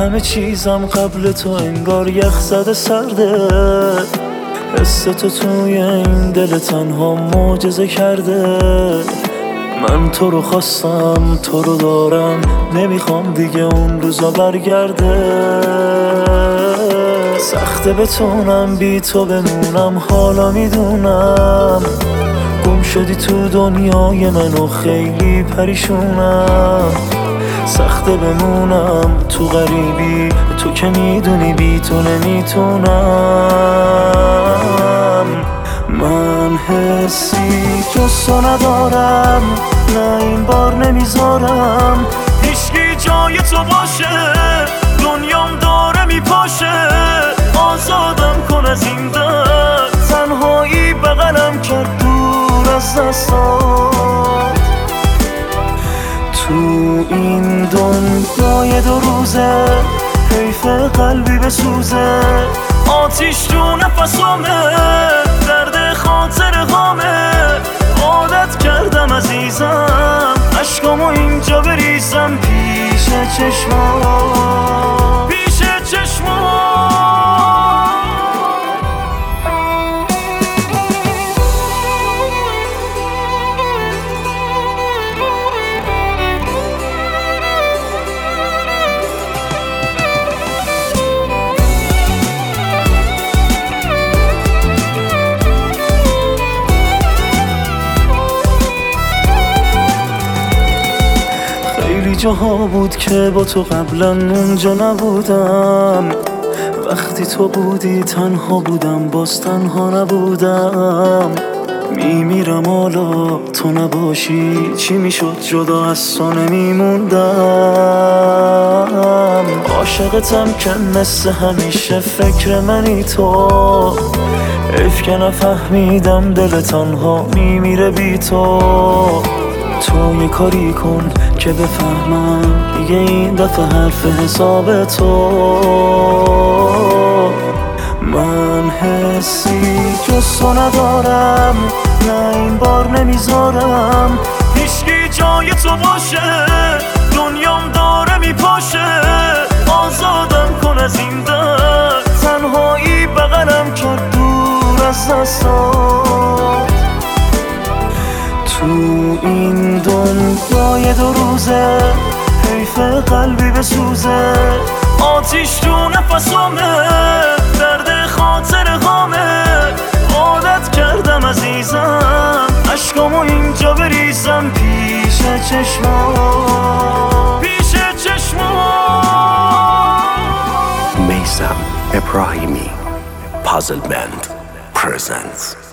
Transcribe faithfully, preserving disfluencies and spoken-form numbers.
همه چیزم قبل تو انگار یخ زده سرده. حس تو توی این دل تنها معجزه کرده. من تو رو خواستم، تو رو دارم، نمیخوام دیگه اون روزا برگرده. سخته بتونم بی تو بمونم، حالا میدونم گم شدی تو دنیای من و خیلی پریشونم. سخته بمونم تو غریبی، تو که میدونی بی تو نمیتونم. من حسی جز تو ندارم، نه این بار نمیذارم هیچکی جای تو باشه. دنیام داره میپاشه، آزادم کن از این درد. تنهایی بغلم کرد دور از دستات. تو این دنیای دو روزه حیف قلبی بسوزه. آتیش تو نفسامه، درد خاطر غامه. عادت کردم عزیزم عشقامو اینجا بریزم پیش چشمات، پیش چشمات. خیلی جاها بود که با تو قبلا اونجا نبودم. وقتی تو بودی تنها بودم، باز تنها نبودم. میمیرم حالا تو نباشی، چی میشد جدا از تو نمیموندم. عاشقتم که مثل همیشه فکر منی تو. حیف که نفهمیدم دل تنها میمیره بی تو. تو یه کاری کن که بفهمم دیگه این دفعه حرف حساب تو. من حسی جز تو ندارم، نه این بار نمیذارم هیچکی جای تو باشه. دنیام داره میپاشه، آزادم کن از این درد. تنهایی بغلم کرد دور از دستات. تو این دنیای دو روزه حیف قلبی بسوزه. آتیش تو نفسامه، درد خاطر غامه. عادت کردم عزیزم عشقامو اینجا بریزم پیش چشمات، پیش چشمات. Meysam Ebrahimi Puzzle Band presents